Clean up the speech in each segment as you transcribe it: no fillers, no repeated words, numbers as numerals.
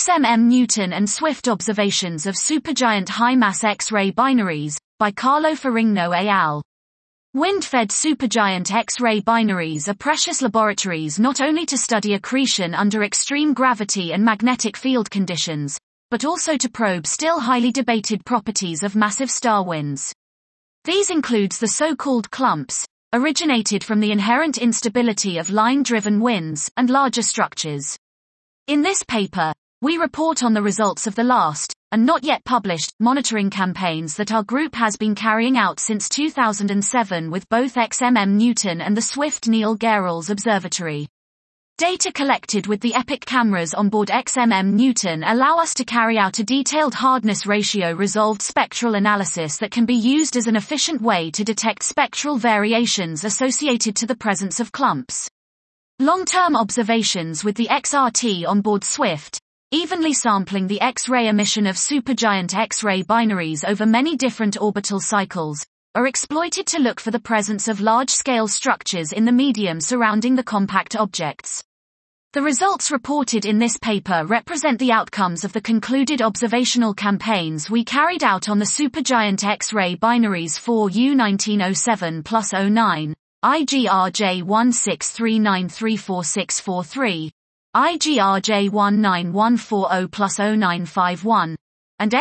XMM Newton and Swift Observations of Supergiant High-Mass X-ray Binaries, by Carlo Ferrigno et al. Wind-fed supergiant X-ray binaries are precious laboratories not only to study accretion under extreme gravity and magnetic field conditions, but also to probe still highly debated properties of massive star winds. These includes the so-called clumps, originated from the inherent instability of line-driven winds and larger structures. In this paper, we report on the results of the last, and not yet published, monitoring campaigns that our group has been carrying out since 2007 with both XMM Newton and the Swift Neil Gehrels Observatory. Data collected with the EPIC cameras on board XMM Newton allow us to carry out a detailed hardness ratio resolved spectral analysis that can be used as an efficient way to detect spectral variations associated to the presence of clumps. Long-term observations with the XRT on board Swift, evenly sampling the X-ray emission of supergiant X-ray binaries over many different orbital cycles, are exploited to look for the presence of large-scale structures in the medium surrounding the compact objects. The results reported in this paper represent the outcomes of the concluded observational campaigns we carried out on the supergiant X-ray binaries 4U1907+09, IGRJ1639344643, IGRJ19140+0951, and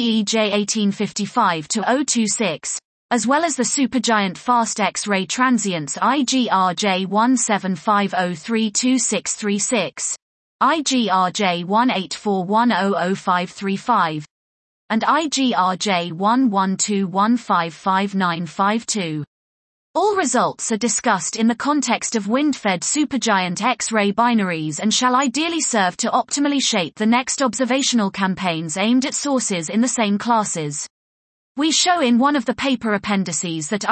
XTEJ1855-026, as well as the supergiant fast X-ray transients IGRJ1750326636, IGRJ1841000535, and IGRJ1121555952. All results are discussed in the context of wind-fed supergiant X-ray binaries and shall ideally serve to optimally shape the next observational campaigns aimed at sources in the same classes. We show in one of the paper appendices that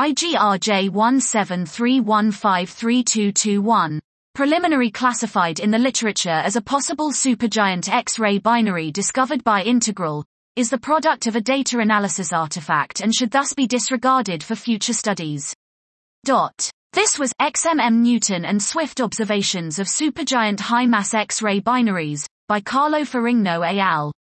IGRJ1731532221, preliminary classified in the literature as a possible supergiant X-ray binary discovered by Integral, is the product of a data analysis artifact and should thus be disregarded for future studies. This was XMM Newton and Swift Observations of Supergiant High-Mass X-ray Binaries, by Carlo Ferrigno et al.